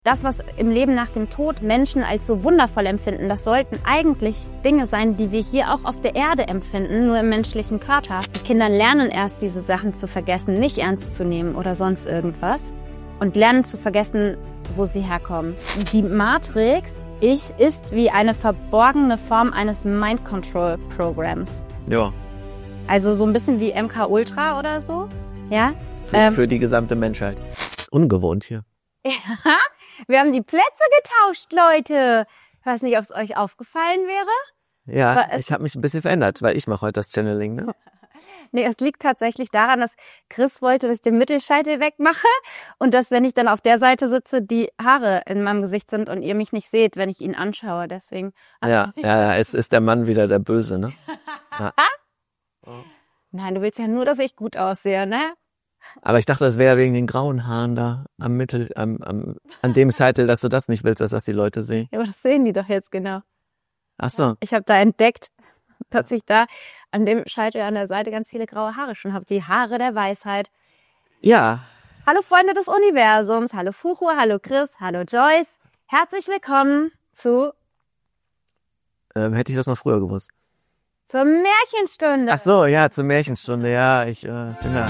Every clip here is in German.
Das, was im Leben nach dem Tod Menschen als so wundervoll empfinden, das sollten eigentlich Dinge sein, die wir hier auch auf der Erde empfinden, nur im menschlichen Körper. Die Kinder lernen erst, diese Sachen zu vergessen, nicht ernst zu nehmen oder sonst irgendwas und lernen zu vergessen, wo sie herkommen. Die Matrix ist wie eine verborgene Form eines Mind-Control-Programms. Ja. Also so ein bisschen wie MK Ultra oder so. Ja. Für die gesamte Menschheit. Das ist ungewohnt hier. Ja, wir haben die Plätze getauscht, Leute. Ich weiß nicht, ob es euch aufgefallen wäre. Ja, ich habe mich ein bisschen verändert, weil ich mache heute das Channeling, ne? Nee, es liegt tatsächlich daran, dass Chris wollte, dass ich den Mittelscheitel wegmache und dass, wenn ich dann auf der Seite sitze, die Haare in meinem Gesicht sind und ihr mich nicht seht, wenn ich ihn anschaue. Deswegen. Ja, es ist der Mann wieder der Böse, ne? Ja. Nein, du willst ja nur, dass ich gut aussehe, ne? Aber ich dachte, das wäre wegen den grauen Haaren da am an dem Scheitel, dass du das nicht willst, dass das die Leute sehen. Ja, aber das sehen die doch jetzt genau. Ach so. Ich habe da entdeckt, dass ich da an dem Scheitel an der Seite ganz viele graue Haare schon habe. Die Haare der Weisheit. Ja. Hallo Freunde des Universums, hallo Fuchu, hallo Chris, hallo Joyce. Herzlich willkommen zu... Hätte ich das mal früher gewusst. Zur Märchenstunde. Ach so, ja, zur Märchenstunde, ja, ich bin da.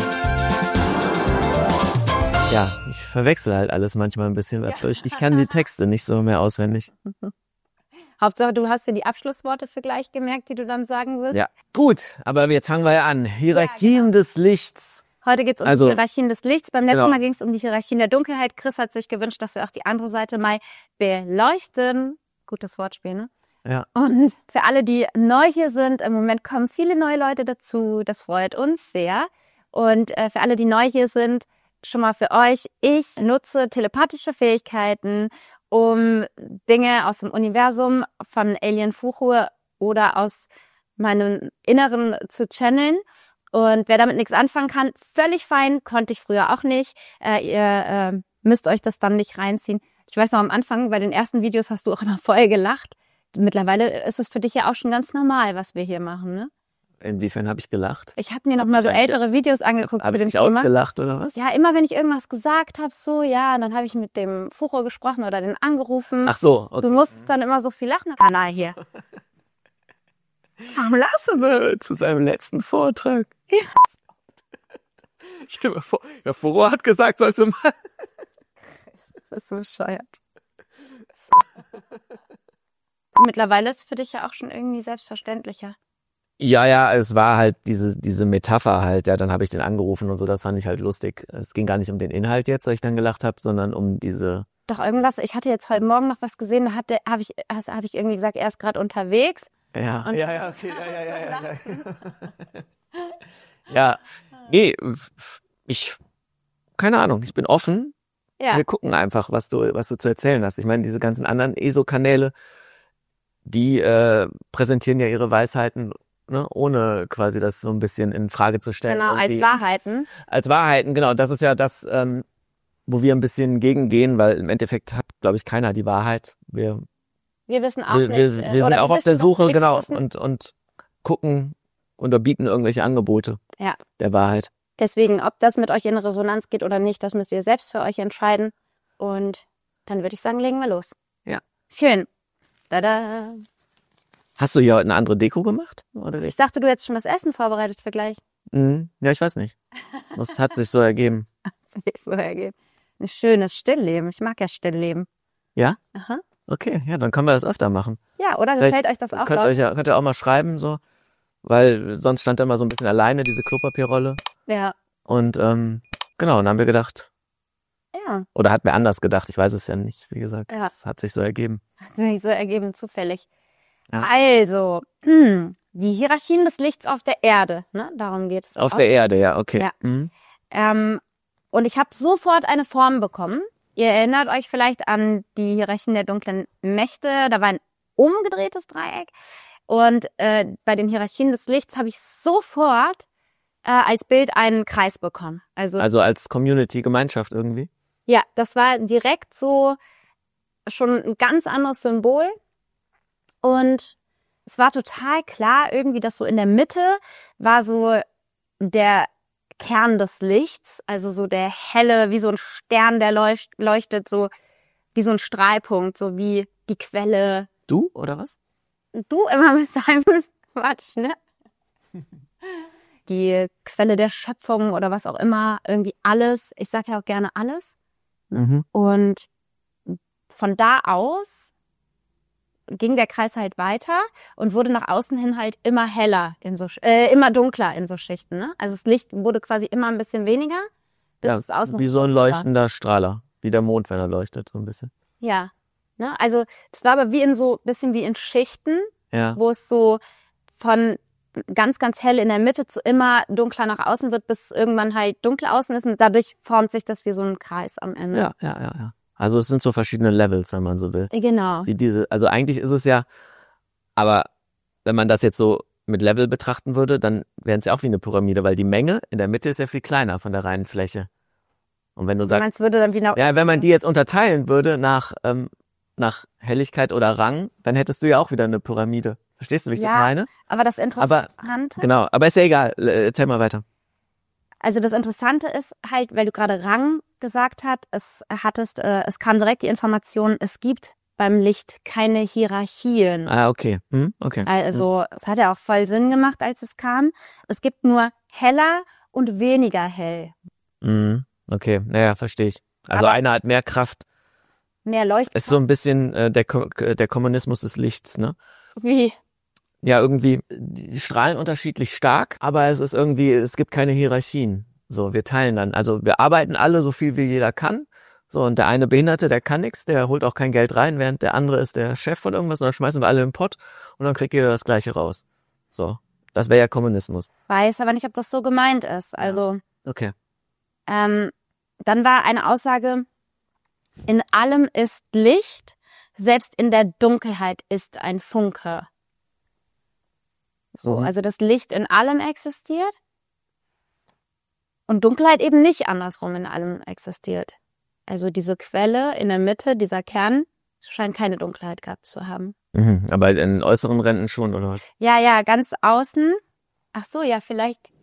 Ja, ich verwechsel halt alles manchmal ein bisschen. Ja. Ich kann die Texte nicht so mehr auswendig. Hauptsache, du hast dir die Abschlussworte für gleich gemerkt, die du dann sagen wirst. Ja, gut, aber jetzt fangen wir ja an. Hierarchien des Lichts. Heute geht es um die Hierarchien des Lichts. Beim letzten Mal ging es um die Hierarchien der Dunkelheit. Chris hat sich gewünscht, dass wir auch die andere Seite mal beleuchten. Gutes Wortspiel, ne? Ja. Und für alle, die neu hier sind, im Moment kommen viele neue Leute dazu. Das freut uns sehr. Und für alle, die neu hier sind, schon mal für euch, ich nutze telepathische Fähigkeiten, um Dinge aus dem Universum von Alien Fuchu oder aus meinem Inneren zu channeln. Und wer damit nichts anfangen kann, völlig fein, konnte ich früher auch nicht. Ihr müsst euch das dann nicht reinziehen. Ich weiß noch, am Anfang, bei den ersten Videos hast du auch immer voll gelacht. Mittlerweile ist es für dich ja auch schon ganz normal, was wir hier machen, ne? Inwiefern habe ich gelacht? Ich habe mir noch mal so ältere Videos angeguckt. Habe ich dich ausgelacht oder was? Ja, immer wenn ich irgendwas gesagt habe, so, ja, dann habe ich mit dem Fucho gesprochen oder den angerufen. Ach so, okay. Du musst dann immer so viel lachen. Kanal hier. Am Lasse zu seinem letzten Vortrag. Ja. Stell mir vor, der Furo hat gesagt, sollst du mal. Du bist so bescheuert. Mittlerweile ist es für dich ja auch schon irgendwie selbstverständlicher. Ja, es war halt diese Metapher halt, ja, dann habe ich den angerufen und so, das fand ich halt lustig. Es ging gar nicht um den Inhalt jetzt, dass ich dann gelacht habe, sondern um diese... Doch irgendwas, ich hatte jetzt heute Morgen noch was gesehen, da habe ich irgendwie gesagt, er ist gerade unterwegs. Ja, okay, ja. Ja, nee, keine Ahnung, ich bin offen. Ja. Wir gucken einfach, was du zu erzählen hast. Ich meine, diese ganzen anderen ESO-Kanäle, die präsentieren ja ihre Weisheiten, ne, ohne quasi das so ein bisschen in Frage zu stellen. Genau, als Wahrheiten. Als Wahrheiten, genau. Das ist ja das, wo wir ein bisschen gegengehen, weil im Endeffekt hat, glaube ich, keiner die Wahrheit. Wir wissen auch nicht. Wir sind auch auf der Suche, genau, und gucken und bieten irgendwelche Angebote der Wahrheit. Deswegen, ob das mit euch in Resonanz geht oder nicht, das müsst ihr selbst für euch entscheiden. Und dann würde ich sagen, legen wir los. Ja. Schön. Tada. Hast du hier heute eine andere Deko gemacht? Oder? Ich dachte, du hättest schon das Essen vorbereitet für gleich. Ja, ich weiß nicht. Das hat sich so ergeben. Ein schönes Stillleben. Ich mag ja Stillleben. Ja? Aha. Okay, ja, dann können wir das öfter machen. Ja, oder? Gefällt euch das auch? Könnt ihr auch mal schreiben, so. Weil sonst stand da immer so ein bisschen alleine, diese Klopapierrolle. Ja. Und genau, dann haben wir gedacht. Ja. Oder hat mir anders gedacht, ich weiß es ja nicht, wie gesagt. Ja. Es hat sich so ergeben. Hat sich so ergeben, zufällig. Ja. Also, die Hierarchien des Lichts auf der Erde, ne? Darum geht es. Auf der Erde, ja, okay. Ja. Und ich habe sofort eine Form bekommen. Ihr erinnert euch vielleicht an die Hierarchien der dunklen Mächte. Da war ein umgedrehtes Dreieck. Und bei den Hierarchien des Lichts habe ich sofort als Bild einen Kreis bekommen. Also als Community, Gemeinschaft irgendwie? Ja, das war direkt so schon ein ganz anderes Symbol. Und es war total klar irgendwie, dass so in der Mitte war so der Kern des Lichts, also so der helle, wie so ein Stern, der leuchtet so wie so ein Strahlpunkt, so wie die Quelle. Du, oder was? Du immer mit deinem Quatsch, ne? Die Quelle der Schöpfung oder was auch immer, irgendwie alles. Ich sage ja auch gerne alles. Mhm. Und von da aus ging der Kreis halt weiter und wurde nach außen hin halt immer heller immer dunkler in so Schichten, ne? Also das Licht wurde quasi immer ein bisschen weniger, bis Ja, es außen wie so ein war. leuchtender Strahler. Wie der Mond, wenn er leuchtet, so ein bisschen. Ja, ne? Also das war aber wie in so bisschen wie in Schichten, Ja. wo es so von ganz, ganz hell in der Mitte zu immer dunkler nach außen wird, bis irgendwann halt dunkel außen ist und dadurch formt sich das wie so ein Kreis am Ende. Ja. Also es sind so verschiedene Levels, wenn man so will. Genau. Also eigentlich ist es ja, aber wenn man das jetzt so mit Level betrachten würde, dann wären es ja auch wie eine Pyramide, weil die Menge in der Mitte ist ja viel kleiner von der reinen Fläche. Und wenn du Du sagst, meinst, würde dann wie ja, wenn man die jetzt unterteilen würde nach Helligkeit oder Rang, dann hättest du ja auch wieder eine Pyramide. Verstehst du, wie ich das meine? Aber das Interessante, Genau, aber ist ja egal. Erzähl mal weiter. also das Interessante ist halt, weil du gerade Rang gesagt hast, es kam direkt die Information, es gibt beim Licht keine Hierarchien. Ah, okay. Okay. Also es hat ja auch voll Sinn gemacht, als es kam. Es gibt nur heller und weniger hell. Okay, naja, verstehe ich. Also Aber einer hat mehr Kraft. mehr Leuchtkraft. Ist so ein bisschen der Kommunismus des Lichts, ne? Wie? Ja, irgendwie, die strahlen unterschiedlich stark, aber es gibt keine Hierarchien. So, wir teilen dann. Also wir arbeiten alle so viel wie jeder kann. So, und der eine Behinderte, der kann nichts, der holt auch kein Geld rein, während der andere ist der Chef von irgendwas und dann schmeißen wir alle in den Pott und dann kriegt jeder das Gleiche raus. So, das wäre ja Kommunismus. Weiß aber nicht, ob das so gemeint ist. Also, Okay. dann war eine Aussage, in allem ist Licht, selbst in der Dunkelheit ist ein Funke. So, also das Licht in allem existiert und Dunkelheit eben nicht andersrum in allem existiert. Also diese Quelle in der Mitte, dieser Kern, scheint keine Dunkelheit gehabt zu haben. Aber in äußeren Rändern schon, oder was? Ja, ganz außen. Ach so, ja, vielleicht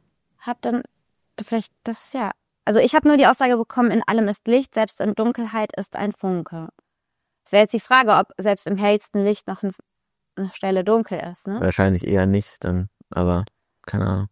das, ja. Also ich habe nur die Aussage bekommen, in allem ist Licht, selbst in Dunkelheit ist ein Funke. Es wäre jetzt die Frage, ob selbst im hellsten Licht noch eine Stelle dunkel ist, ne? Wahrscheinlich eher nicht, dann, aber keine Ahnung.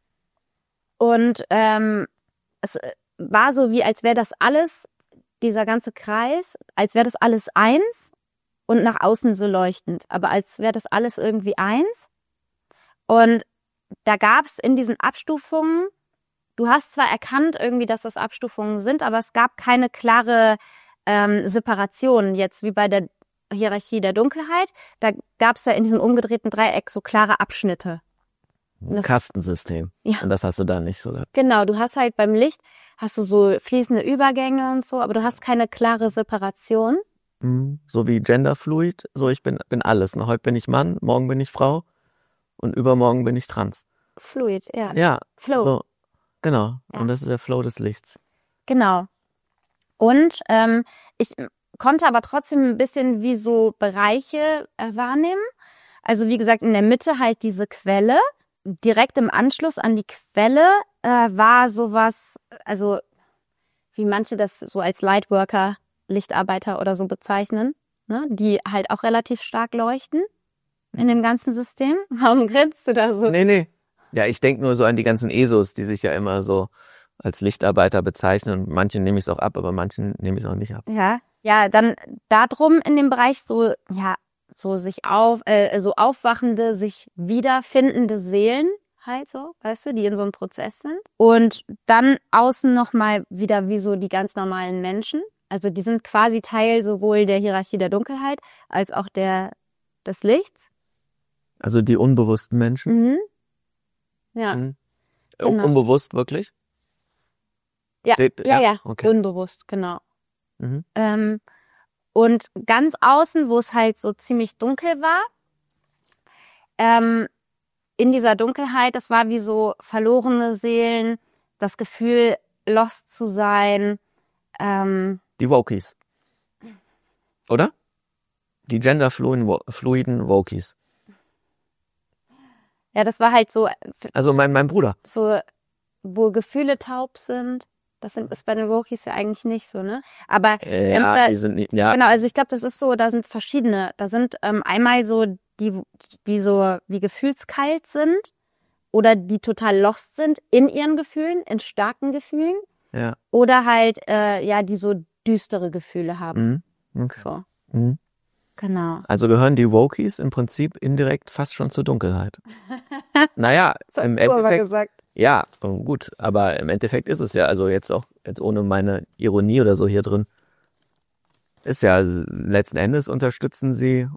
Und es war so, wie als wäre das alles, dieser ganze Kreis, als wäre das alles eins und nach außen so leuchtend. Aber als wäre das alles irgendwie eins. Und da gab es in diesen Abstufungen, du hast zwar erkannt irgendwie, dass das Abstufungen sind, aber es gab keine klare Separation, jetzt wie bei der Hierarchie der Dunkelheit. Da gab es ja in diesem umgedrehten Dreieck so klare Abschnitte. Ein Kastensystem. Ja. Und das hast du da nicht so gehabt. Genau, du hast halt beim Licht, hast du so fließende Übergänge und so, aber du hast keine klare Separation. So wie Genderfluid, so ich bin alles. Ne? Heute bin ich Mann, morgen bin ich Frau und übermorgen bin ich trans. Fluid, ja. Ja, Flow. so, genau. Ja. Und das ist der Flow des Lichts. Genau. Und ich konnte aber trotzdem ein bisschen wie so Bereiche wahrnehmen. Also wie gesagt, in der Mitte halt diese Quelle. Direkt im Anschluss an die Quelle war sowas, also wie manche das so als Lightworker, Lichtarbeiter oder so bezeichnen, ne? Die halt auch relativ stark leuchten in dem ganzen System. Warum grinst du da so? Nee. Ja, ich denke nur so an die ganzen ESOs, die sich ja immer so als Lichtarbeiter bezeichnen. Manchen nehme ich es auch ab, aber manchen nehme ich es auch nicht ab. Ja, dann darum in dem Bereich so, ja, so so aufwachende, sich wiederfindende Seelen halt so, weißt du, die in so einem Prozess sind. Und dann außen nochmal wieder wie so die ganz normalen Menschen. Also die sind quasi Teil sowohl der Hierarchie der Dunkelheit als auch des Lichts. Also die unbewussten Menschen. Ja. Genau. Unbewusst wirklich? Ja, Okay. Unbewusst, genau. Und ganz außen, wo es halt so ziemlich dunkel war, in dieser Dunkelheit, das war wie so verlorene Seelen, das Gefühl, lost zu sein. Die Wokies. Oder? Die genderfluiden Wokies. Ja, das war halt so. Also mein Bruder. So, wo Gefühle taub sind. Das ist bei den Wokis ja eigentlich nicht so, ne? Aber ja, die sind nicht, ja. Genau, also ich glaube, das ist so, da sind verschiedene. Da sind einmal so die so wie gefühlskalt sind oder die total lost sind in ihren Gefühlen, in starken Gefühlen. Ja. Oder halt, die so düstere Gefühle haben. Okay. So. Mhm. Genau. Also gehören die Wokies im Prinzip indirekt fast schon zur Dunkelheit. Naja, Das hast im du aber Endeffekt. gesagt. Ja, gut, aber im Endeffekt ist es ja, also jetzt ohne meine Ironie oder so hier drin, ist ja, letzten Endes unterstützen sie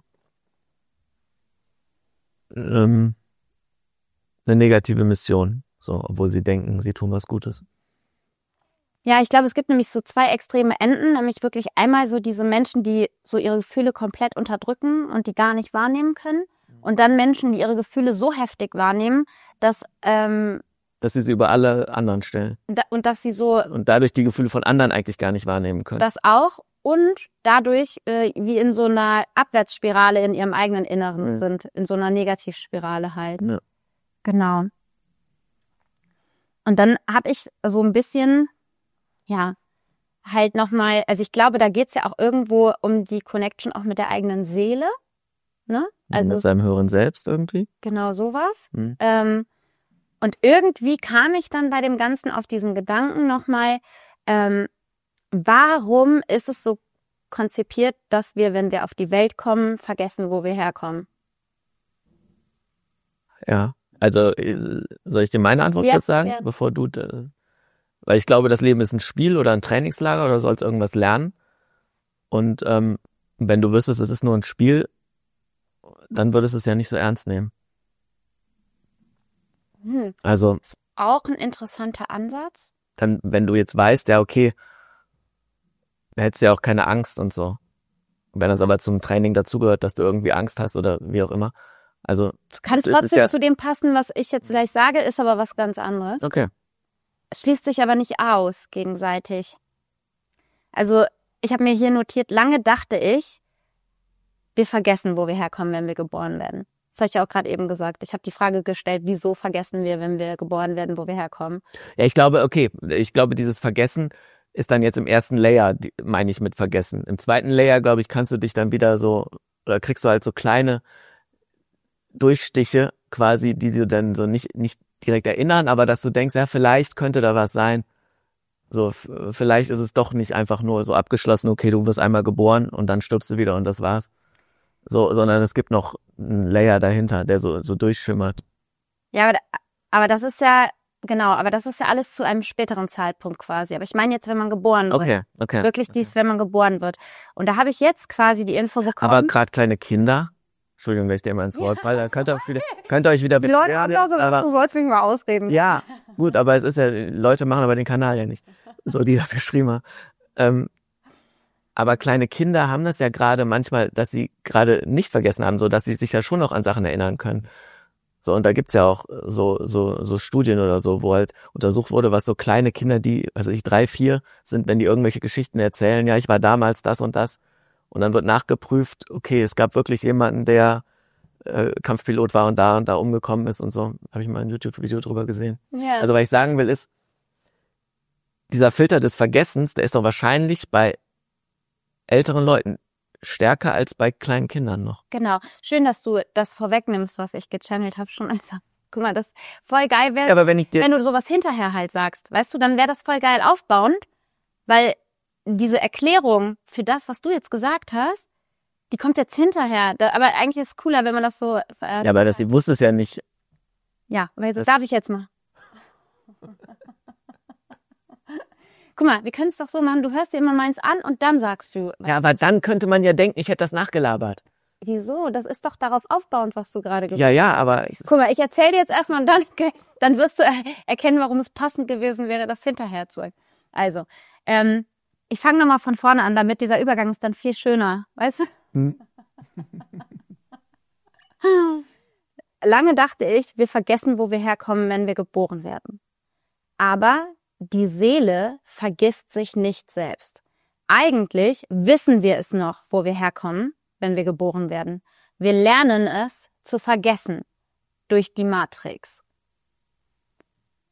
eine negative Mission, so, obwohl sie denken, sie tun was Gutes. Ja, ich glaube, es gibt nämlich so zwei extreme Enden, nämlich wirklich einmal so diese Menschen, die so ihre Gefühle komplett unterdrücken und die gar nicht wahrnehmen können. Und dann Menschen, die ihre Gefühle so heftig wahrnehmen, dass sie über alle anderen stellen. Und dass sie so... Und dadurch die Gefühle von anderen eigentlich gar nicht wahrnehmen können. Das auch. Und dadurch wie in so einer Abwärtsspirale in ihrem eigenen Inneren sind. In so einer Negativspirale halt. Ja. Genau. Und dann habe ich so ein bisschen... Ja, halt nochmal, also ich glaube, da geht's ja auch irgendwo um die Connection auch mit der eigenen Seele, ne? Also mit seinem höheren Selbst irgendwie. Genau sowas. Und irgendwie kam ich dann bei dem Ganzen auf diesen Gedanken nochmal, warum ist es so konzipiert, dass wir, wenn wir auf die Welt kommen, vergessen, wo wir herkommen? Ja, also soll ich dir meine Antwort jetzt sagen, bevor du... Weil ich glaube, das Leben ist ein Spiel oder ein Trainingslager oder du sollst irgendwas lernen. Und wenn du wüsstest, es ist nur ein Spiel, dann würdest du es ja nicht so ernst nehmen. Also ist auch ein interessanter Ansatz. Dann, wenn du jetzt weißt, ja okay, dann hättest du ja auch keine Angst und so. Und wenn das aber zum Training dazugehört, dass du irgendwie Angst hast oder wie auch immer. Also kann es trotzdem zu dem passen, was ich jetzt gleich sage, ist aber was ganz anderes. Okay. Schließt sich aber nicht aus gegenseitig. Also ich habe mir hier notiert, lange dachte ich, wir vergessen, wo wir herkommen, wenn wir geboren werden. Das habe ich ja auch gerade eben gesagt. Ich habe die Frage gestellt, wieso vergessen wir, wenn wir geboren werden, wo wir herkommen? Ja, ich glaube, dieses Vergessen ist dann jetzt im ersten Layer, meine ich mit Vergessen. Im zweiten Layer, glaube ich, kannst du dich dann wieder so, oder kriegst du halt so kleine Durchstiche quasi, die du dann so nicht direkt erinnern, aber dass du denkst, ja, vielleicht könnte da was sein. So, vielleicht ist es doch nicht einfach nur so abgeschlossen, okay, du wirst einmal geboren und dann stirbst du wieder und das war's. So, sondern es gibt noch einen Layer dahinter, der so durchschimmert. Ja, aber das ist ja, genau, aber das ist ja alles zu einem späteren Zeitpunkt quasi. Aber ich meine jetzt, wenn man geboren wird. Okay. Wirklich dies, wenn man geboren wird. Und da habe ich jetzt quasi die Info bekommen. Aber gerade kleine Kinder, Entschuldigung, wenn ich dir mal ins Wort falle, könnt ihr euch wieder beschweren. Die Leute haben aber, du sollst mich mal ausreden. Ja, gut, aber es ist ja, Leute machen aber den Kanal ja nicht. So, die das geschrieben haben. Aber kleine Kinder haben das ja gerade manchmal, dass sie gerade nicht vergessen haben, so dass sie sich ja schon noch an Sachen erinnern können. So, und da gibt's ja auch so Studien oder so, wo halt untersucht wurde, was so kleine Kinder, die, 3, 4 sind, wenn die irgendwelche Geschichten erzählen, ja, ich war damals das und das. Und dann wird nachgeprüft, okay, es gab wirklich jemanden, der Kampfpilot war und da umgekommen ist und so. Habe ich mal ein YouTube-Video drüber gesehen. Ja. Also was ich sagen will ist, dieser Filter des Vergessens, der ist doch wahrscheinlich bei älteren Leuten stärker als bei kleinen Kindern noch. Genau. Schön, dass du das vorwegnimmst, was ich gechannelt habe schon. Also, guck mal, das voll geil wäre, ja, wenn du sowas hinterher halt sagst. Weißt du, dann wäre das voll geil aufbauend, weil diese Erklärung für das, was du jetzt gesagt hast, die kommt jetzt hinterher. Aber eigentlich ist es cooler, wenn man das so... ja, aber sie wusste es ja nicht. Ja, weil so darf ich jetzt mal. Guck mal, wir können es doch so machen, du hörst dir immer meins an und dann sagst du... Ja, aber dann könnte man ja denken, ich hätte das nachgelabert. Wieso? Das ist doch darauf aufbauend, was du gerade gesagt hast. Ja, aber... Guck mal, ich erzähle dir jetzt erstmal und dann wirst du erkennen, warum es passend gewesen wäre, das hinterher zu... Also, ich fange nochmal von vorne an, damit dieser Übergang ist dann viel schöner, weißt du? Lange dachte ich, wir vergessen, wo wir herkommen, wenn wir geboren werden. Aber die Seele vergisst sich nicht selbst. Eigentlich wissen wir es noch, wo wir herkommen, wenn wir geboren werden. Wir lernen es zu vergessen durch die Matrix.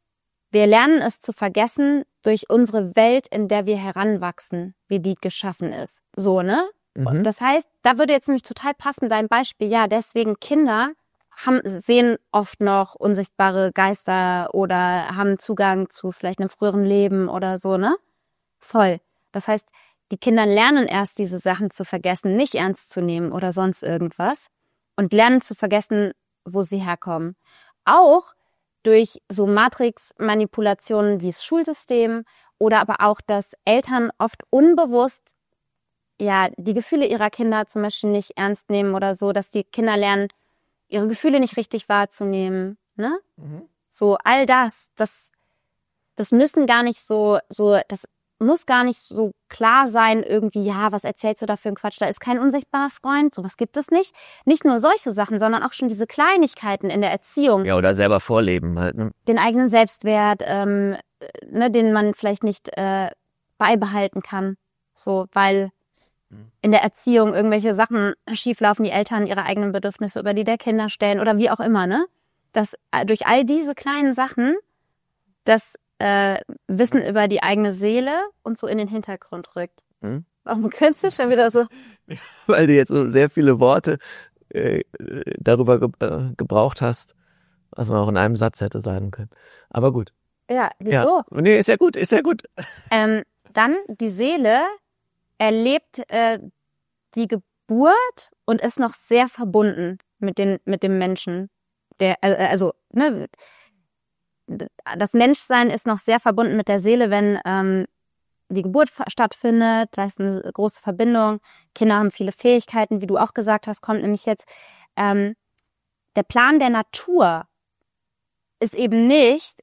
Wir lernen es zu vergessen durch unsere Welt, in der wir heranwachsen, wie die geschaffen ist. So, ne? Und das heißt, da würde jetzt nämlich total passen, dein Beispiel, ja, deswegen Kinder sehen oft noch unsichtbare Geister oder haben Zugang zu vielleicht einem früheren Leben oder so, ne? Voll. Das heißt, die Kinder lernen erst diese Sachen zu vergessen, nicht ernst zu nehmen oder sonst irgendwas und lernen zu vergessen, wo sie herkommen. Auch durch so Matrix-Manipulationen wie das Schulsystem oder aber auch, dass Eltern oft unbewusst ja die Gefühle ihrer Kinder zum Beispiel nicht ernst nehmen oder so, dass die Kinder lernen, ihre Gefühle nicht richtig wahrzunehmen, ne? So all das müssen gar nicht das muss gar nicht so klar sein irgendwie, ja, was erzählst du da für einen Quatsch? Da ist kein unsichtbarer Freund, sowas gibt es nicht. Nicht nur solche Sachen, sondern auch schon diese Kleinigkeiten in der Erziehung. Ja, oder selber vorleben halt, ne? Den eigenen Selbstwert, ne, den man vielleicht nicht beibehalten kann. So, weil in der Erziehung irgendwelche Sachen schieflaufen, die Eltern ihre eigenen Bedürfnisse über die der Kinder stellen oder wie auch immer, ne? Dass durch all diese kleinen Sachen das Wissen über die eigene Seele und so in den Hintergrund rückt. Warum grinst du schon wieder so? Weil du jetzt so sehr viele Worte darüber gebraucht hast, was man auch in einem Satz hätte sagen können. Aber gut. Ja, wieso? Ja. Nee, ist ja gut, ist ja gut. Dann die Seele erlebt die Geburt und ist noch sehr verbunden mit dem Menschen. Das Menschsein ist noch sehr verbunden mit der Seele, wenn die Geburt stattfindet. Da ist eine große Verbindung. Kinder haben viele Fähigkeiten, wie du auch gesagt hast, kommt nämlich jetzt. Der Plan der Natur ist eben nicht,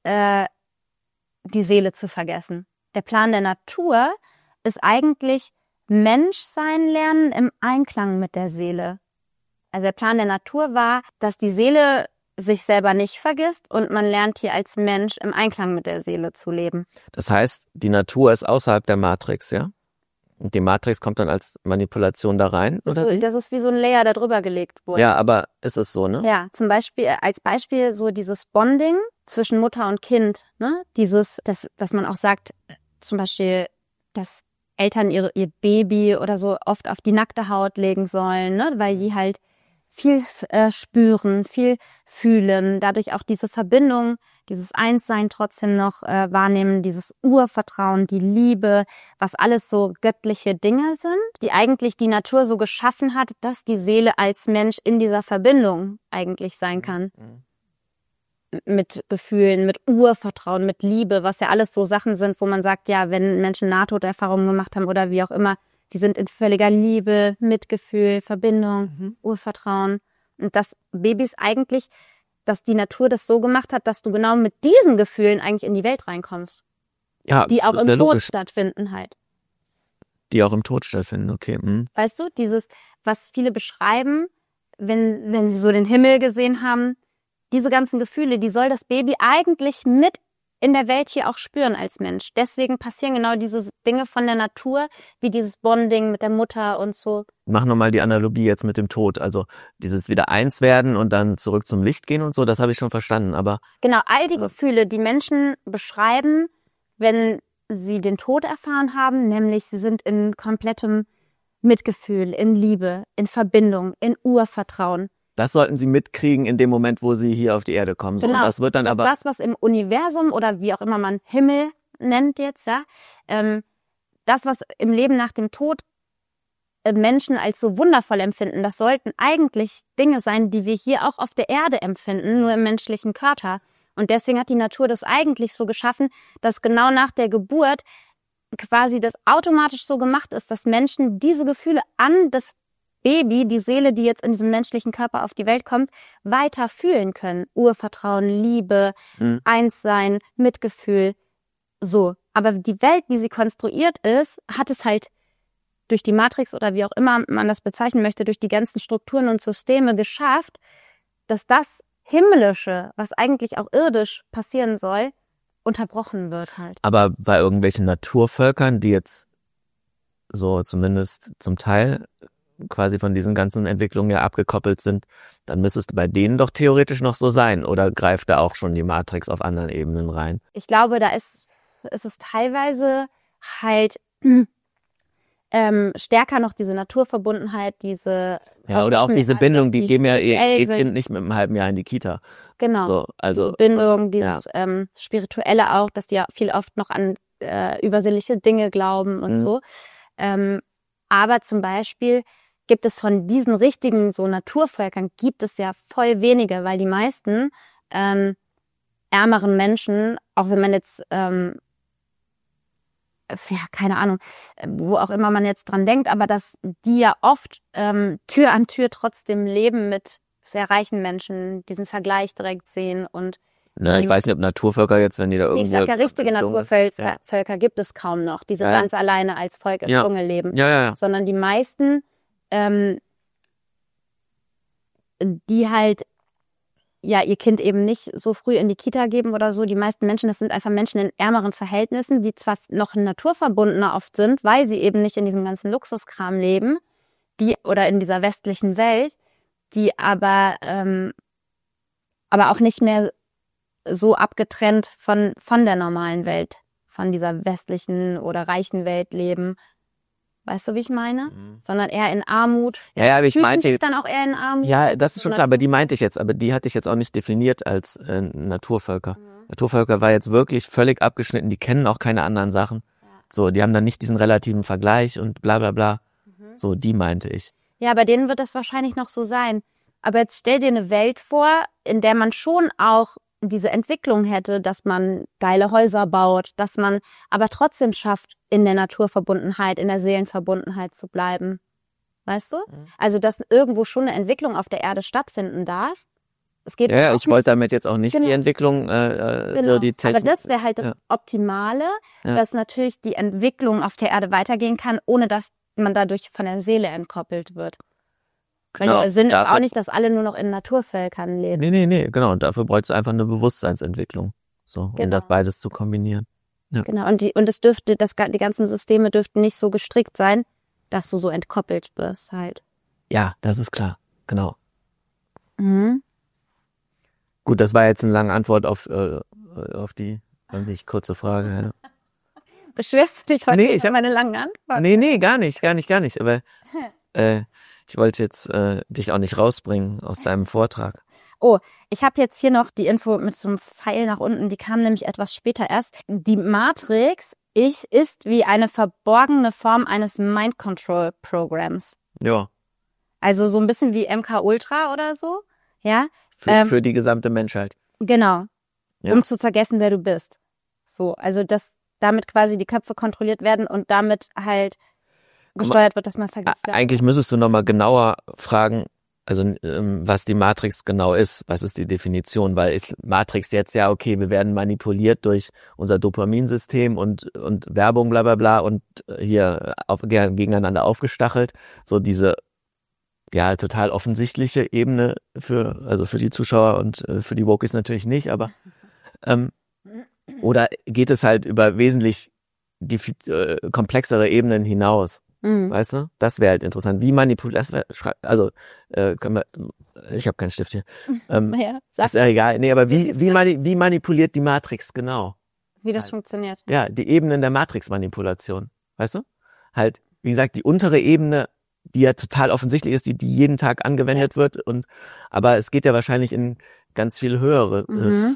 die Seele zu vergessen. Der Plan der Natur ist eigentlich Menschsein lernen im Einklang mit der Seele. Also der Plan der Natur war, dass die Seele sich selber nicht vergisst und man lernt hier als Mensch im Einklang mit der Seele zu leben. Das heißt, die Natur ist außerhalb der Matrix, ja? Und die Matrix kommt dann als Manipulation da rein, oder? Das ist wie so ein Layer, da drüber gelegt wurde. Ja, aber ist es so, ne? Ja, als Beispiel so dieses Bonding zwischen Mutter und Kind, ne? Dass man auch sagt, zum Beispiel, dass Eltern ihr Baby oder so oft auf die nackte Haut legen sollen, ne? Weil die halt viel spüren, viel fühlen, dadurch auch diese Verbindung, dieses Einssein trotzdem noch wahrnehmen, dieses Urvertrauen, die Liebe, was alles so göttliche Dinge sind, die eigentlich die Natur so geschaffen hat, dass die Seele als Mensch in dieser Verbindung eigentlich sein kann. Mit Gefühlen, mit Urvertrauen, mit Liebe, was ja alles so Sachen sind, wo man sagt, ja, wenn Menschen Nahtoderfahrungen gemacht haben oder wie auch immer, die sind in völliger Liebe, Mitgefühl, Verbindung, Urvertrauen. Und dass Babys eigentlich, dass die Natur das so gemacht hat, dass du genau mit diesen Gefühlen eigentlich in die Welt reinkommst. Ja, die auch ist im ja Tod logisch. stattfinden halt. Die auch im Tod stattfinden, okay. Weißt du, dieses, was viele beschreiben, wenn sie so den Himmel gesehen haben, diese ganzen Gefühle, die soll das Baby eigentlich mit in der Welt hier auch spüren als Mensch. Deswegen passieren genau diese Dinge von der Natur, wie dieses Bonding mit der Mutter und so. Mach nochmal die Analogie jetzt mit dem Tod. Also dieses wieder eins werden und dann zurück zum Licht gehen und so, das habe ich schon verstanden. Aber genau, all die Gefühle, die Menschen beschreiben, wenn sie den Tod erfahren haben, nämlich sie sind in komplettem Mitgefühl, in Liebe, in Verbindung, in Urvertrauen. das sollten sie mitkriegen in dem Moment, wo sie hier auf die Erde kommen. So, Genau. und das wird dann aber Das, was im Universum oder wie auch immer man Himmel nennt jetzt, ja, das, was im Leben nach dem Tod Menschen als so wundervoll empfinden, das sollten eigentlich Dinge sein, die wir hier auch auf der Erde empfinden, nur im menschlichen Körper. Und deswegen hat die Natur das eigentlich so geschaffen, dass genau nach der Geburt quasi das automatisch so gemacht ist, dass Menschen diese Gefühle an das Baby, die Seele, die jetzt in diesem menschlichen Körper auf die Welt kommt, weiter fühlen können. Urvertrauen, Liebe, Einssein, Mitgefühl, so. Aber die Welt, wie sie konstruiert ist, hat es halt durch die Matrix oder wie auch immer man das bezeichnen möchte, durch die ganzen Strukturen und Systeme geschafft, dass das Himmlische, was eigentlich auch irdisch passieren soll, unterbrochen wird halt. aber bei irgendwelchen Naturvölkern, die jetzt so zumindest zum Teil quasi von diesen ganzen Entwicklungen ja abgekoppelt sind, dann müsste es bei denen doch theoretisch noch so sein. Oder greift da auch schon die Matrix auf anderen Ebenen rein? Ich glaube, da ist es teilweise halt stärker noch diese Naturverbundenheit, diese oder auch diese Bindung, die geben ja ihr sind. Kind nicht mit einem halben Jahr in die Kita. Genau. So, also diese Bindung, dieses Spirituelle auch, dass die ja viel oft noch an übersinnliche Dinge glauben und so. Aber zum Beispiel gibt es von diesen richtigen so Naturvölkern gibt es ja voll wenige, weil die meisten ärmeren Menschen, auch wenn man jetzt keine Ahnung, wo auch immer man jetzt dran denkt, aber dass die ja oft Tür an Tür trotzdem leben mit sehr reichen Menschen, diesen Vergleich direkt sehen und ich weiß nicht, ob Naturvölker jetzt, wenn die da irgendwo... Ich sag ja, richtige Naturvölker gibt es kaum noch, die so ganz alleine als Volk im Dschungel leben. Sondern die meisten, die halt ihr Kind eben nicht so früh in die Kita geben oder so. Die meisten Menschen, das sind einfach Menschen in ärmeren Verhältnissen, die zwar noch naturverbundener oft sind, weil sie eben nicht in diesem ganzen Luxuskram leben, oder in dieser westlichen Welt, die aber auch nicht mehr so abgetrennt von der normalen Welt, von dieser westlichen oder reichen Welt leben. Weißt du, wie ich meine? Sondern eher in Armut. Ja, aber ich meinte jetzt dann auch eher in Armut. Ja, das ist schon klar, aber die meinte ich jetzt, aber die hatte ich jetzt auch nicht definiert als Naturvölker. Naturvölker war jetzt wirklich völlig abgeschnitten, die kennen auch keine anderen Sachen. So, die haben dann nicht diesen relativen Vergleich und bla bla bla. So, die meinte ich. Ja, bei denen wird das wahrscheinlich noch so sein. Aber jetzt stell dir eine Welt vor, in der man schon auch diese Entwicklung hätte, dass man geile Häuser baut, dass man aber trotzdem schafft, in der Naturverbundenheit, in der Seelenverbundenheit zu bleiben. Weißt du? Also, dass irgendwo schon eine Entwicklung auf der Erde stattfinden darf. Es geht ich wollte damit jetzt auch nicht die Entwicklung, so die Technik. Aber das wäre halt das Optimale, dass natürlich die Entwicklung auf der Erde weitergehen kann, ohne dass man dadurch von der Seele entkoppelt wird. Genau, weil Sinn ist auch nicht, dass alle nur noch in Naturvölkern leben. Nee, genau. Und dafür bräuchte es einfach eine Bewusstseinsentwicklung. So, um das beides zu kombinieren. Ja. Genau, und die ganzen Systeme dürften nicht so gestrickt sein, dass du so entkoppelt wirst halt. Ja, das ist klar. Genau. Gut, das war jetzt eine lange Antwort auf die kurze Frage. Ja. Beschwerst du dich heute über meine langen Antworten? Nee, gar nicht. Aber ich wollte jetzt dich auch nicht rausbringen aus deinem Vortrag. Oh, ich habe jetzt hier noch die Info mit so einem Pfeil nach unten, die kam nämlich etwas später erst. Die Matrix ist wie eine verborgene Form eines Mind-Control-Programms. Ja. Also so ein bisschen wie MK Ultra oder so, ja. Für die gesamte Menschheit. Genau, um zu vergessen, wer du bist. So, also dass damit quasi die Köpfe kontrolliert werden und damit halt gesteuert wird, dass man vergisst. Eigentlich müsstest du nochmal genauer fragen, also was die Matrix genau ist, was ist die Definition, weil ist Matrix jetzt okay, wir werden manipuliert durch unser Dopaminsystem und Werbung bla bla bla und hier gegeneinander aufgestachelt, so diese total offensichtliche Ebene für die Zuschauer und für die Wokies natürlich nicht, aber oder geht es halt über wesentlich komplexere Ebenen hinaus? Weißt du? Das wäre halt interessant. Wie manipuliert, ich habe keinen Stift hier. Ist ja egal. Nee, aber wie manipuliert die Matrix genau? Wie das funktioniert. Ja, die Ebenen der Matrix-Manipulation. Weißt du? Halt, wie gesagt, die untere Ebene, die ja total offensichtlich ist, die jeden Tag angewendet wird aber es geht ja wahrscheinlich in ganz viel höhere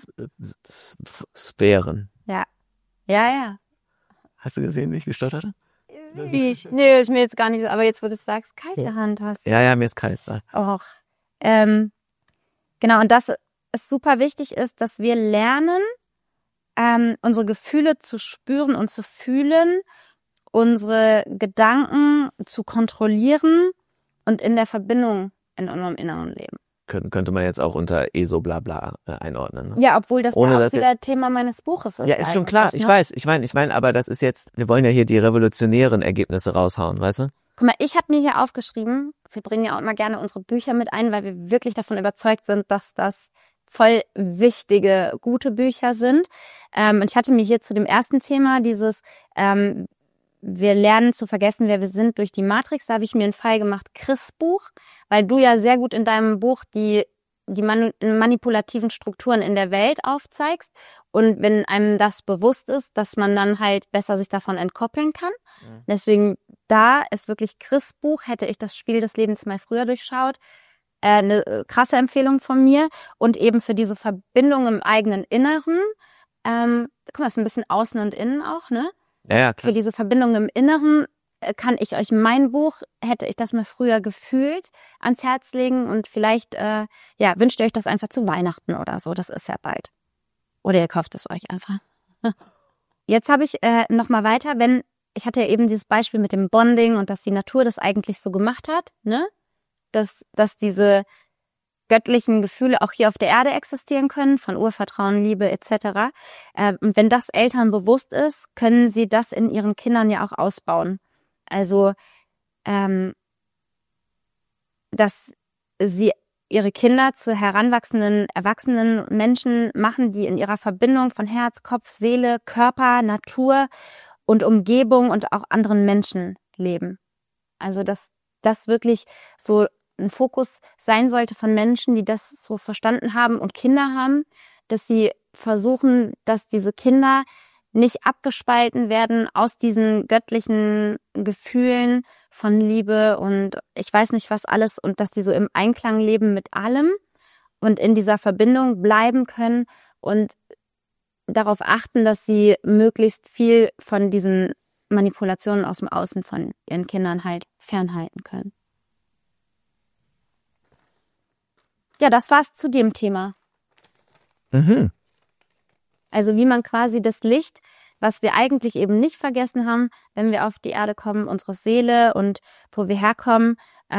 Sphären. Ja. Hast du gesehen, wie ich gestottert habe? Nee, ist mir jetzt gar nicht so, aber jetzt, wo du sagst, kalte Hand hast. Ja, mir ist kalt. Och. Genau, und das ist super wichtig ist, dass wir lernen, unsere Gefühle zu spüren und zu fühlen, unsere Gedanken zu kontrollieren und in der Verbindung in unserem inneren Leben. Könnte man jetzt auch unter ESO-Blabla einordnen. Ne? Ja, obwohl das ja auch wieder Thema meines Buches ist. Ja, ist schon klar. Ich weiß. Ich meine, aber das ist jetzt, wir wollen ja hier die revolutionären Ergebnisse raushauen, weißt du? Guck mal, ich habe mir hier aufgeschrieben, wir bringen ja auch immer gerne unsere Bücher mit ein, weil wir wirklich davon überzeugt sind, dass das voll wichtige, gute Bücher sind. Und ich hatte mir hier zu dem ersten Thema dieses wir lernen zu vergessen, wer wir sind durch die Matrix. Da habe ich mir einen Fall gemacht, Chris' Buch, weil du ja sehr gut in deinem Buch die manipulativen Strukturen in der Welt aufzeigst. Und wenn einem das bewusst ist, dass man dann halt besser sich davon entkoppeln kann. Mhm. Deswegen, da ist wirklich Chris' Buch, hätte ich das Spiel des Lebens mal früher durchschaut, eine krasse Empfehlung von mir. Und eben für diese Verbindung im eigenen Inneren, guck mal, ist ein bisschen außen und innen auch, ne? Ja, klar. Für diese Verbindung im Inneren kann ich euch mein Buch, hätte ich das mal früher gefühlt, ans Herz legen und vielleicht wünscht ihr euch das einfach zu Weihnachten oder so, das ist ja bald. Oder ihr kauft es euch einfach. Jetzt habe ich noch mal weiter, ich hatte ja eben dieses Beispiel mit dem Bonding und dass die Natur das eigentlich so gemacht hat, ne? Dass diese göttlichen Gefühle auch hier auf der Erde existieren können, von Urvertrauen, Liebe etc. Und wenn das Eltern bewusst ist, können sie das in ihren Kindern ja auch ausbauen. Also, dass sie ihre Kinder zu heranwachsenden, erwachsenen Menschen machen, die in ihrer Verbindung von Herz, Kopf, Seele, Körper, Natur und Umgebung und auch anderen Menschen leben. Also, dass das wirklich so ein Fokus sein sollte von Menschen, die das so verstanden haben und Kinder haben, dass sie versuchen, dass diese Kinder nicht abgespalten werden aus diesen göttlichen Gefühlen von Liebe und ich weiß nicht was alles und dass die so im Einklang leben mit allem und in dieser Verbindung bleiben können und darauf achten, dass sie möglichst viel von diesen Manipulationen aus dem Außen von ihren Kindern halt fernhalten können. Ja, das war's zu dem Thema. Mhm. Also wie man quasi das Licht, was wir eigentlich eben nicht vergessen haben, wenn wir auf die Erde kommen, unsere Seele und wo wir herkommen,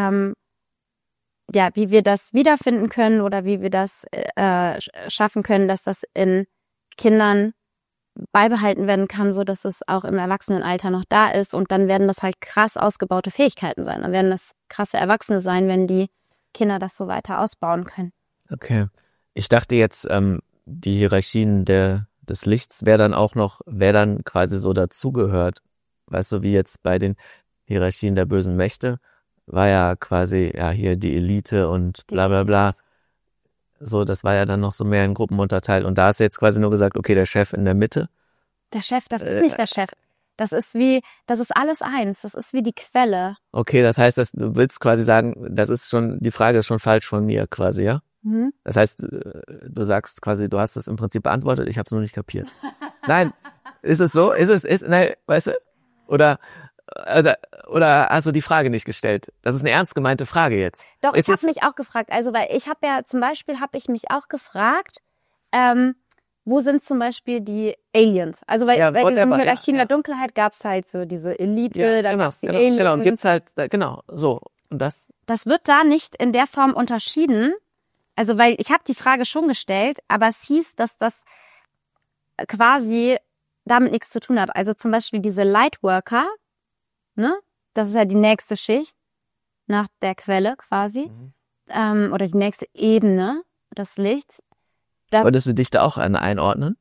wie wir das wiederfinden können oder wie wir das schaffen können, dass das in Kindern beibehalten werden kann, so dass es auch im Erwachsenenalter noch da ist und dann werden das halt krass ausgebaute Fähigkeiten sein. Dann werden das krasse Erwachsene sein, wenn die Kinder das so weiter ausbauen können. Okay. Ich dachte jetzt, die Hierarchien des Lichts wer dann quasi so dazugehört. Weißt du, wie jetzt bei den Hierarchien der bösen Mächte war ja quasi, hier die Elite und bla bla bla. So, das war ja dann noch so mehr in Gruppen unterteilt. Und da hast du jetzt quasi nur gesagt, okay, der Chef in der Mitte. Der Chef, das ist nicht der Chef. Das ist alles eins. Das ist wie die Quelle. Okay, das heißt, du willst quasi sagen, die Frage ist schon falsch von mir quasi, ja? Mhm. Das heißt, du sagst quasi, du hast es im Prinzip beantwortet, ich habe es nur nicht kapiert. Nein, ist es so? Nein, weißt du? Oder hast du die Frage nicht gestellt? Das ist eine ernst gemeinte Frage jetzt. Doch, ich habe mich auch gefragt. Also, weil ich habe ja zum Beispiel, mich auch gefragt, wo sind zum Beispiel die Aliens? Also bei diesen Hierarchien der Dunkelheit gab es halt so diese Elite, dann gab es die Aliens. Genau, und gibt's halt, genau, so. Und das wird da nicht in der Form unterschieden. Also, weil ich habe die Frage schon gestellt, aber es hieß, dass das quasi damit nichts zu tun hat. Also zum Beispiel diese Lightworker, ne? Das ist ja die nächste Schicht nach der Quelle quasi. Mhm. Oder die nächste Ebene des Lichts. Wolltest du dich da auch einordnen?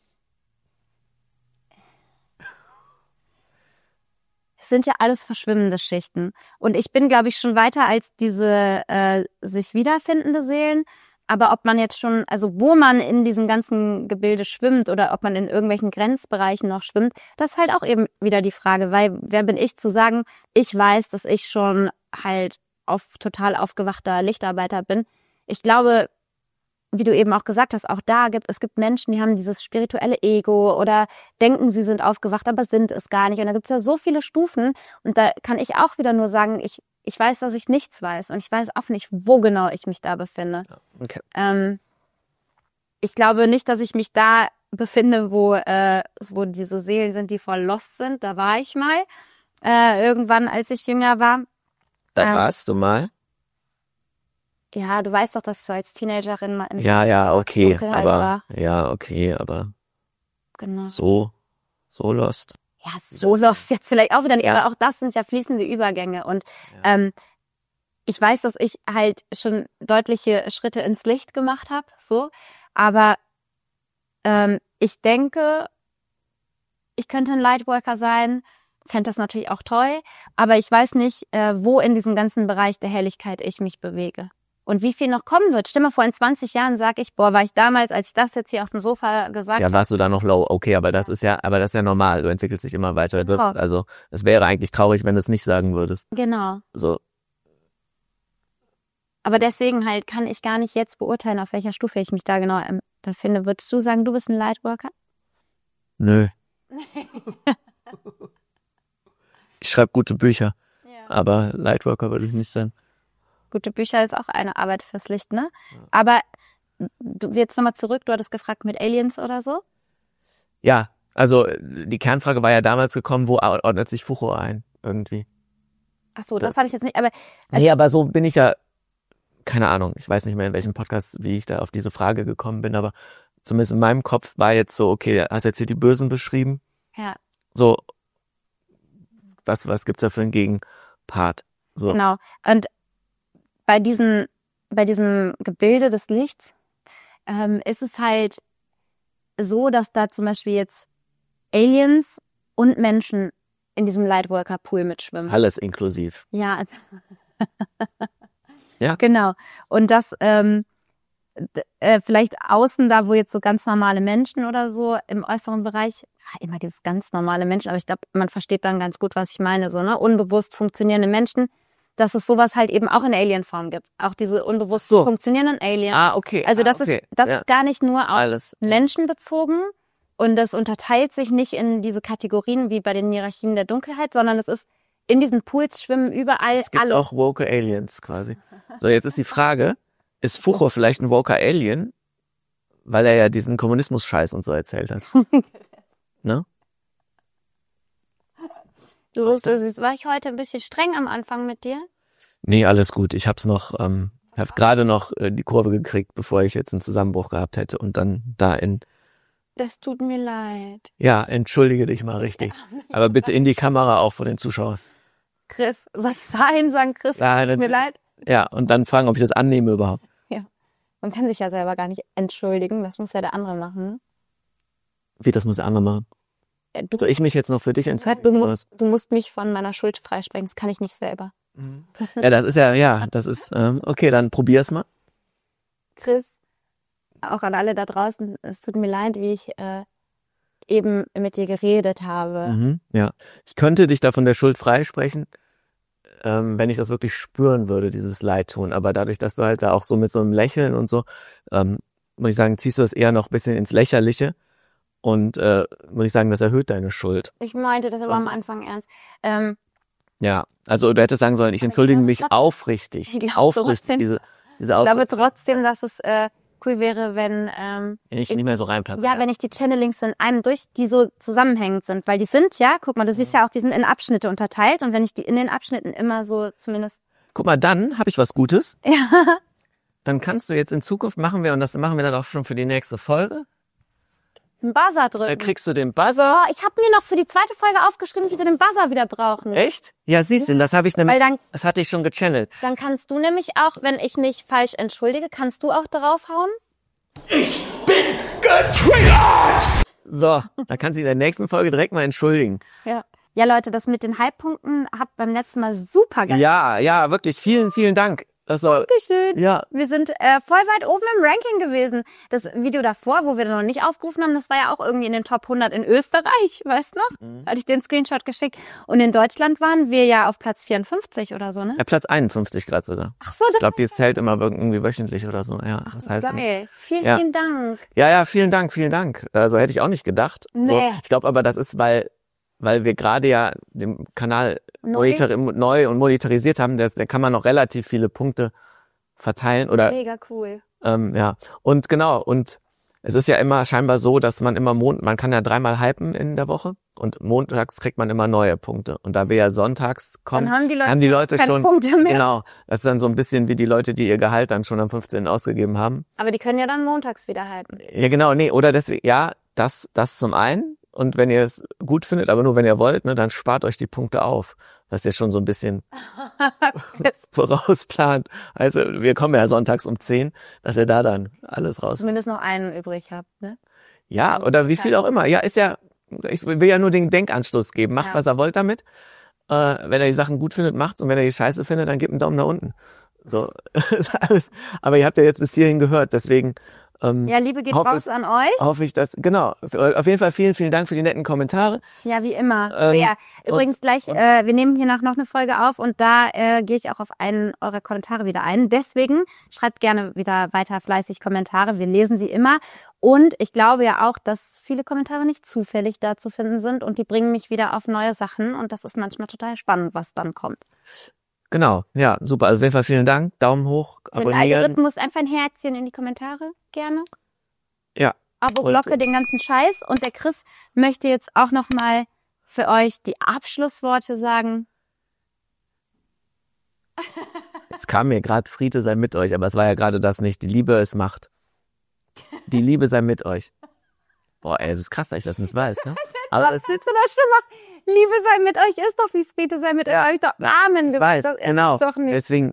Es sind ja alles verschwimmende Schichten. Und ich bin, glaube ich, schon weiter als diese sich wiederfindende Seelen. Aber ob man jetzt schon, also wo man in diesem ganzen Gebilde schwimmt oder ob man in irgendwelchen Grenzbereichen noch schwimmt, das ist halt auch eben wieder die Frage, weil wer bin ich zu sagen, ich weiß, dass ich schon halt total aufgewachter Lichtarbeiter bin. Ich glaube, wie du eben auch gesagt hast, auch es gibt Menschen, die haben dieses spirituelle Ego oder denken, sie sind aufgewacht, aber sind es gar nicht. Und da gibt es ja so viele Stufen. Und da kann ich auch wieder nur sagen, ich weiß, dass ich nichts weiß. Und ich weiß auch nicht, wo genau ich mich da befinde. Okay. Ich glaube nicht, dass ich mich da befinde, wo diese Seelen sind, die voll lost sind. Da war ich mal. Irgendwann, als ich jünger war. Da warst du mal? Ja, du weißt doch, dass ich so als Teenagerin mal okay, war. aber genau. So lost. Ja, so lost jetzt vielleicht auch wieder nicht, aber auch das sind ja fließende Übergänge und ich weiß, dass ich halt schon deutliche Schritte ins Licht gemacht habe, so, aber ich denke, ich könnte ein Lightworker sein fände das natürlich auch toll, aber ich weiß nicht, wo in diesem ganzen Bereich der Helligkeit ich mich bewege. Und wie viel noch kommen wird. Stell dir mal vor, in 20 Jahren sag ich, war ich damals, als ich das jetzt hier auf dem Sofa gesagt habe. Ja, warst du da noch low? Okay, aber das ist ja normal. Du entwickelst dich immer weiter. Genau. Also, es wäre eigentlich traurig, wenn du es nicht sagen würdest. Genau. So. Aber deswegen halt kann ich gar nicht jetzt beurteilen, auf welcher Stufe ich mich da genau befinde. Würdest du sagen, du bist ein Lightworker? Nö. Ich schreibe gute Bücher, Ja. aber Lightworker würde ich nicht sein. Gute Bücher ist auch eine Arbeit fürs Licht, ne? Aber du jetzt nochmal zurück, du hattest gefragt mit Aliens oder so? Ja, also die Kernfrage war ja damals gekommen, wo ordnet sich Fucho ein irgendwie? Ach so, das hatte ich jetzt nicht, aber Nee, aber so bin ich ja, keine Ahnung, ich weiß nicht mehr in welchem Podcast, wie ich da auf diese Frage gekommen bin, aber zumindest in meinem Kopf war jetzt so, okay, hast jetzt hier die Bösen beschrieben, ja, so, was gibt's da für einen Gegenpart? So. genau. Und bei diesem Gebilde des Lichts ist es halt so, dass da zum Beispiel jetzt Aliens und Menschen in diesem Lightworker-Pool mitschwimmen. Alles inklusiv. Ja, also Ja. Genau. Und das vielleicht außen da, wo jetzt so ganz normale Menschen oder so im äußeren Bereich, immer dieses ganz normale Menschen, aber ich glaube, man versteht dann ganz gut, was ich meine, so, ne? Unbewusst funktionierende Menschen, dass es sowas halt eben auch in Alien-Form gibt. Auch diese unbewusst funktionierenden Aliens. Ah, okay. Also das okay. ist gar nicht nur auf Alles. Menschen bezogen und das unterteilt sich nicht in diese Kategorien wie bei den Hierarchien der Dunkelheit, sondern es ist in diesen Pools schwimmen überall Es gibt alles. auch woke Aliens quasi. So, jetzt ist die Frage, ist Fucho vielleicht ein woker Alien, weil er ja diesen Kommunismus-Scheiß und so erzählt hat? Ne? War ich heute ein bisschen streng am Anfang mit dir? Nee, alles gut. Ich hab's noch, hab gerade noch die Kurve gekriegt, bevor ich jetzt einen Zusammenbruch gehabt hätte und dann Das tut mir leid. ja, entschuldige dich mal richtig. Aber bitte in die Kamera auch vor den Zuschauern. Chris, soll ich dahin sagen, Chris, tut mir leid? Ja, und dann fragen, ob ich das annehme überhaupt. Ja. Man kann sich ja selber gar nicht entschuldigen. Das muss ja der andere machen. Ne? Wie, das muss der andere machen? Soll ich mich jetzt noch für dich entschuldigen? Du musst mich von meiner Schuld freisprechen. Das kann ich nicht selber. Ja, das ist, okay, dann probier's mal. Chris, auch an alle da draußen, es tut mir leid, wie ich eben mit dir geredet habe. Mhm, ja. Ich könnte dich da von der Schuld freisprechen, wenn ich das wirklich spüren würde, dieses Leidtun. Aber dadurch, dass du halt da auch so mit so einem Lächeln und so, muss ich sagen, ziehst du das eher noch ein bisschen ins Lächerliche. Und muss ich sagen, das erhöht deine Schuld. Ich meinte das aber am Anfang ernst. Ja, also du hättest sagen sollen, ich entschuldige mich aufrichtig. Ich glaube Aufrichtig, diese Ich glaube trotzdem, dass es cool wäre, wenn ich nicht mehr so reinplappe. ja, wenn ich die Channelings so in einem die so zusammenhängend sind, weil die sind ja, guck mal, du siehst ja auch, die sind in Abschnitte unterteilt und wenn ich die in den Abschnitten immer so zumindest Guck mal, dann habe ich was Gutes. ja, Dann kannst du jetzt in Zukunft machen wir dann auch schon für die nächste Folge. einen Buzzer drücken. Kriegst du den Buzzer? Oh, ich habe mir noch für die zweite Folge aufgeschrieben, ich hätte den Buzzer wieder brauchen. Echt? Ja, siehst du, das habe ich nämlich, das hatte ich schon gechannelt. Dann kannst du nämlich auch, wenn ich mich falsch entschuldige, kannst du auch draufhauen? Ich bin getriggert! So, da kannst du in der nächsten Folge direkt mal entschuldigen. Ja. Ja, Leute, das mit den Halbpunkten hat beim letzten Mal super geil. Ja, wirklich. Vielen, vielen Dank. Das war, Dankeschön. ja, Wir sind voll weit oben im Ranking gewesen. Das Video davor, wo wir noch nicht aufgerufen haben, das war ja auch irgendwie in den Top 100 in Österreich, weißt du noch? Hatte ich den Screenshot geschickt. Und in Deutschland waren wir ja auf Platz 54 oder so, ne? Platz 51 gerade sogar. Ach so, Ich glaube, die zählt immer irgendwie wöchentlich oder so. Ja, das heißt. geil. Vielen, Ja. vielen Dank. Ja, vielen Dank. Also hätte ich auch nicht gedacht. Nee. So, ich glaube aber, das ist, weil wir gerade ja den Kanal Neu? neu und monetarisiert haben. Da kann man noch relativ viele Punkte verteilen oder Mega cool. ja. Und genau, und es ist ja immer scheinbar so, dass man immer man kann ja 3-mal hypen in der Woche und montags kriegt man immer neue Punkte. Und da wir ja sonntags kommen, Dann haben die Leute keine schon Punkte mehr. Genau. Das ist dann so ein bisschen wie die Leute, die ihr Gehalt dann schon am 15. ausgegeben haben. Aber die können ja dann montags wieder halten. Ja, genau, nee, oder deswegen, ja, das zum einen. Und wenn ihr es gut findet, aber nur wenn ihr wollt, ne, dann spart euch die Punkte auf. Was ihr schon so ein bisschen vorausplant. Also wir kommen ja sonntags um 10, dass ihr da dann alles raus. Zumindest noch einen übrig habt, ne? Ja, oder wie viel auch immer. Ja, ist ja Ich will ja nur den Denkanstoß geben. Macht, Ja. was ihr wollt damit. Wenn er die Sachen gut findet, macht's. Und wenn er die scheiße findet, dann gebt einen Daumen nach unten. So, ist alles. Aber ihr habt ja jetzt bis hierhin gehört, deswegen Ja, Liebe geht hoffe raus an euch. hoffe ich, dass, genau. Auf jeden Fall vielen Dank für die netten Kommentare. Ja, wie immer. Sehr. Übrigens gleich, wir nehmen hier noch eine Folge auf und da gehe ich auch auf einen eurer Kommentare wieder ein. Deswegen schreibt gerne wieder weiter fleißig Kommentare. Wir lesen sie immer. Und ich glaube ja auch, dass viele Kommentare nicht zufällig da zu finden sind und die bringen mich wieder auf neue Sachen und das ist manchmal total spannend, was dann kommt. Genau, ja, super. Also auf jeden Fall vielen Dank. Daumen hoch, Für den abonnieren. Algorithmus einfach ein Herzchen in die Kommentare, gerne. Ja. Abo, Und- Glocke, den ganzen Scheiß. Und der Chris möchte jetzt auch nochmal für euch die Abschlussworte sagen. Jetzt kam mir gerade Friede sei mit euch, aber es war ja gerade das nicht. Die Liebe ist Macht. Die Liebe sei mit euch. Boah, ey, es ist krass, dass ich das nicht weiß, ne? Aber Was sitzt du da schon mal? Liebe sei mit euch ist doch wie Friede sei mit euch. Doch Amen. ich weiß, das ist genau. es doch nicht. Deswegen,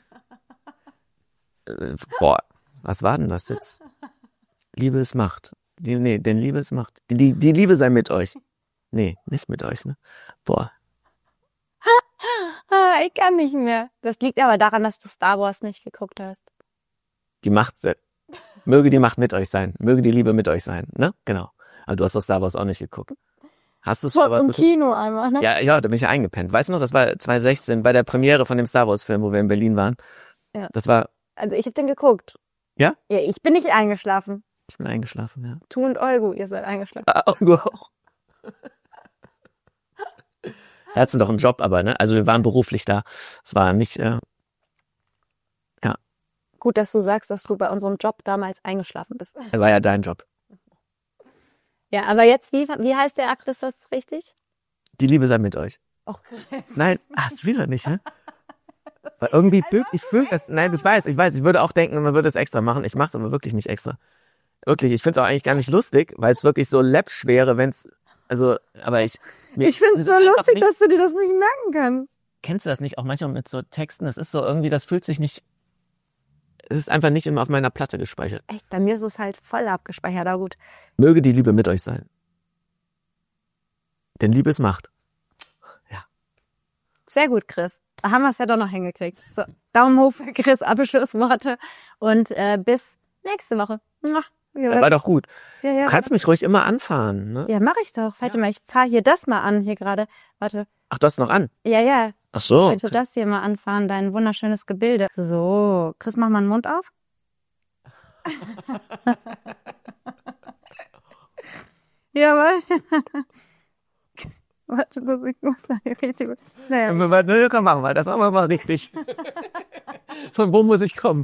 boah, was war denn das jetzt? Liebe ist Macht. Nee, denn Liebe ist Macht. Die Liebe sei mit euch. Nee, nicht mit euch, ne? Boah. Ich kann nicht mehr. Das liegt aber daran, dass du Star Wars nicht geguckt hast. Die Macht, möge die Macht mit euch sein. Möge die Liebe mit euch sein, ne? Genau. Aber du hast doch Star Wars auch nicht geguckt. Hast du Star Wars Im geguckt? Kino einmal, ne? Ja, da bin ich ja eingepennt. Weißt du noch, das war 2016 bei der Premiere von dem Star Wars Film, wo wir in Berlin waren. Ja. Das war, Also ich habe den geguckt. Ja? Ja, ich bin nicht eingeschlafen. ich bin eingeschlafen, ja. Tu und Olgu, ihr seid eingeschlafen. Du auch. Da hatten doch einen Job, aber, ne? Also wir waren beruflich da. Es war nicht, Gut, dass du sagst, dass du bei unserem Job damals eingeschlafen bist. war ja dein Job. Ja, aber jetzt, wie heißt der Achristus richtig? Die Liebe sei mit euch. Och, Chris. Nein, hast wieder nicht, ne? Weil irgendwie ich fühl das, nein, ich weiß, ich würde auch denken, man würde es extra machen. Ich mach's aber wirklich nicht extra. Wirklich, ich find's auch eigentlich gar nicht lustig, weil es wirklich so läppsch wäre, wenn's, also, aber ich find's so lustig, nicht, dass du dir das nicht merken kannst. kennst du das nicht auch manchmal mit so Texten? Es ist so irgendwie, das fühlt sich nicht, es ist einfach nicht immer auf meiner Platte gespeichert. Echt, bei mir ist es halt voll abgespeichert, aber gut. Möge die Liebe mit euch sein. Denn Liebe ist Macht. Sehr gut, Chris. Da haben wir es ja doch noch hingekriegt. So, Daumen hoch für Chris, Abschlussworte und bis nächste Woche. Mua. Das war doch gut. Ja, Du kannst mich ruhig immer anfahren, ne? ja, mache ich doch. Warte mal, ich fahre hier das mal an, hier gerade. Warte. Ach, du hast noch an. Ja. Ach so. Bitte das hier mal anfahren, dein wunderschönes Gebilde. So, Chris, mach mal den Mund auf. Jawohl. Warte, ich muss da hier richtig. Naja. Komm, machen wir. Das machen wir mal richtig. Von wo muss ich kommen?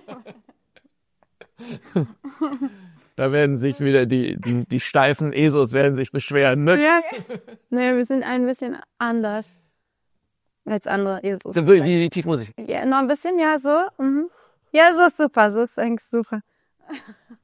Da werden sich wieder die steifen Esos werden sich beschweren, ne? Ja. Nee, wir sind ein bisschen anders als andere Jesus. Wie tief muss ich? Ja, noch ein bisschen, ja, so. Mhm. Ja, so ist super, so ist eigentlich super.